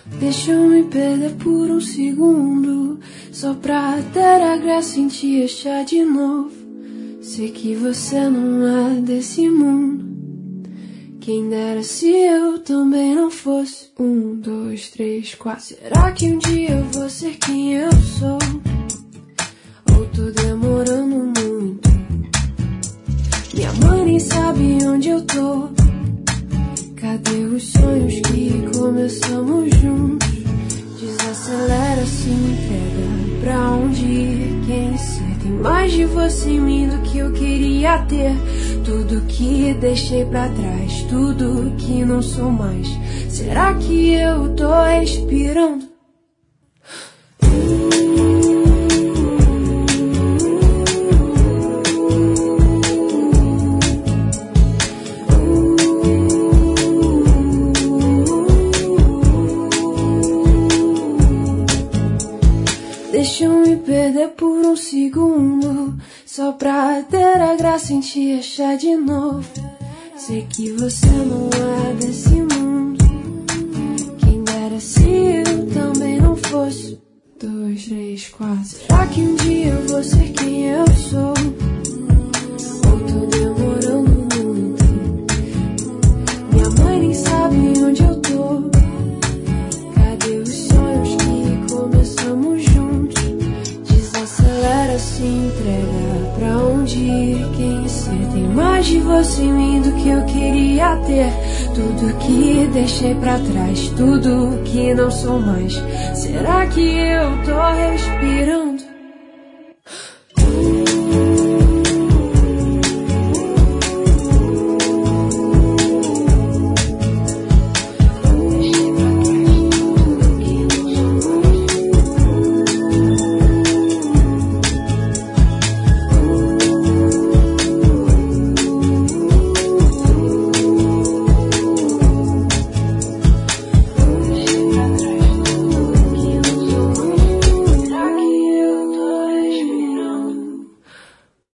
Deixa eu me perder por um segundo, só pra ter a graça em te achar de novo. Sei que você não é desse mundo, quem dera se eu também não fosse. 1, 2, 3, 4. Será que um dia eu vou ser quem eu sou? Ou tô demorando muito? Minha mãe nem sabe onde eu tô. Cadê os sonhos que começamos juntos? Desacelera, se entrega, pra onde ir, quem ser? Tem mais de você em mim do que eu queria ter. Tudo que deixei pra trás, tudo que não sou mais. Será que eu tô respirando? Deixa eu me perder por um segundo, só pra ter a graça em te achar de novo. Sei que você não é desse mundo, quem dera se eu também não fosse. 2, 3, 4. Será que um dia eu vou ser quem eu sou? Ou tô demorando muito? Minha mãe nem sabe onde eu tô. Cadê os sonhos que começamos juntos? Desacelera, se entrega, pra onde ir, quem ser? Tem mais de você em mim do que eu queria ter. Tudo que deixei pra trás, tudo que não sou mais. Será que eu tô respirando?